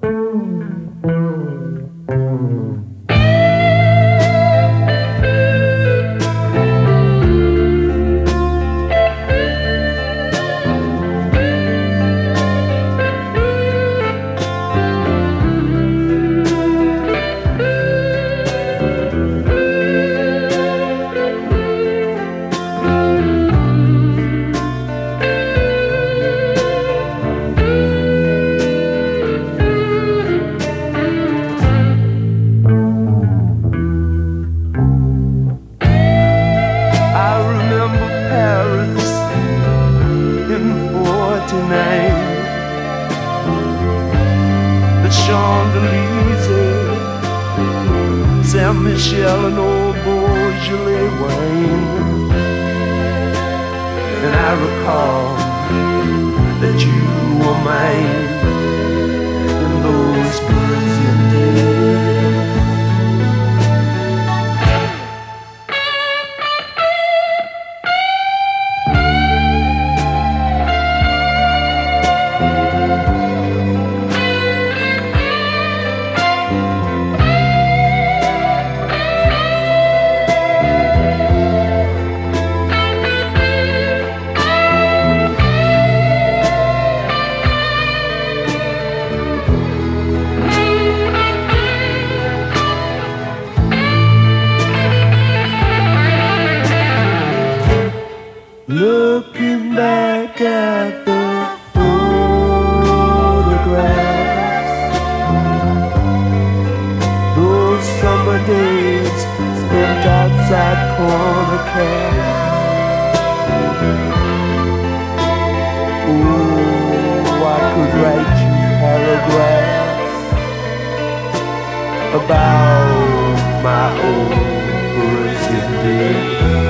Saint-Michel and old Beaujolais wine. And I recall that you were mine in those Parisian days. Looking back at the photographs, those summer days spent outside corner cabs. Oh, I could write you paragraphs about my old Parisian days.